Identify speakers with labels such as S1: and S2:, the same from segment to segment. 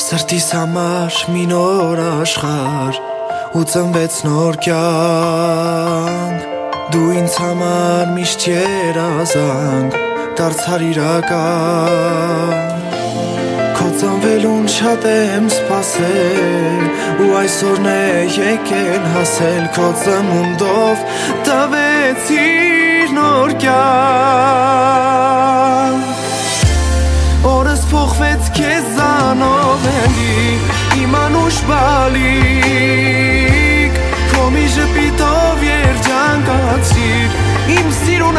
S1: Սրտիս համար մի նոր աշխարհ ու ծնվեց նոր կյանք Դու ինձ համար միշտ երազանք դարձար իրական Քո ծնվելուն շատ եմ սպասել ու այսօրն է եկել հասել Քո ծնունդով տվեցիր նոր կյանք Օրս փոխվեց քեզանով էլի իմ անուշ բալիկ Քո մի ժպիտով երջանկացիր իմ սիրուն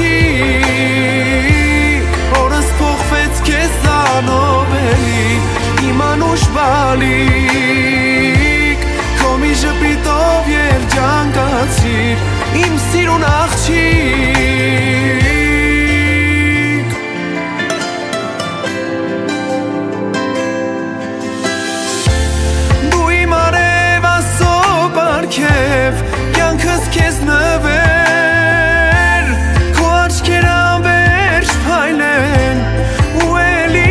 S1: աղջիկ Օրս փոխվեց քեզանով էլի իմ անուշ բալիկ Քո մի ժպիտով երջանկացիր իմ սիրուն աղջիկ Կյանքս քեզ նվեր Քո աչքեր անվերջ փայլեն ու էլի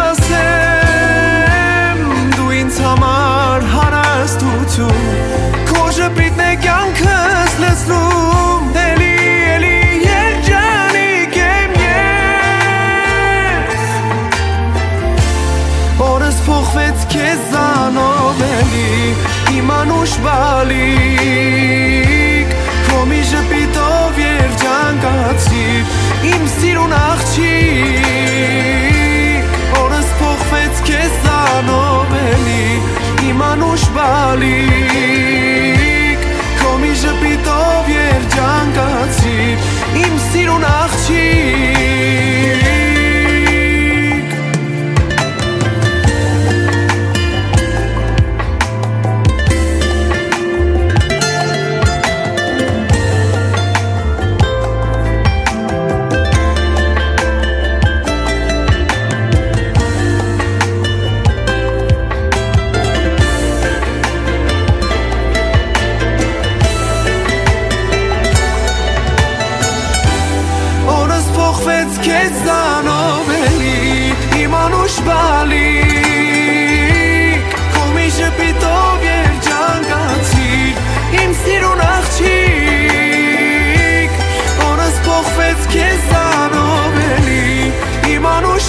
S1: կասեմ Դու ինձ համար հարստություն Քո ժպիտն է կյանքս լցնում Էլի երջանիկ եմ ես Օրս փոխվեց քեզանով էլի իմ անուշ բալիկ Քո մի ժպիտով երջանկացիր իմ սիրուն աղջիկ Օրս փոխվեց քեզանով էլի իմ անուշ բալիկ Քո մի ժպիտով երջանկացիր իմ սիրուն աղջիկ Քեզանով էլի իմ անուշ բալիկ Քո մի ժպիտով երջանկացիր իմ սիրուն աղջիկ Օրս փոխվեց քեզանով էլի իմ անուշ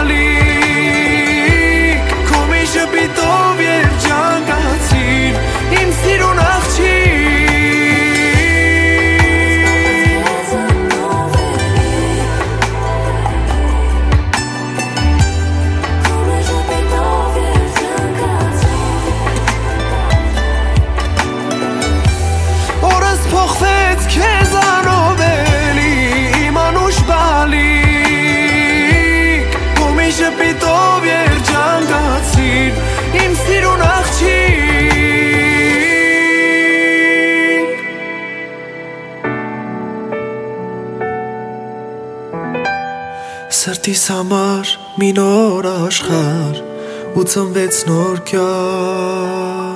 S1: բալիկ Քո մի ժպիտով երջանկացիր իմ սիրուն աղջիկ փոխվեց քեզանով էլի իմ անուշ բալիկ Քո մի ժպիտով երջանկացիր իմ սիրուն աղջիկ Սրտիս համար մի նոր աշխարհ ու ծնվեց նոր կյանք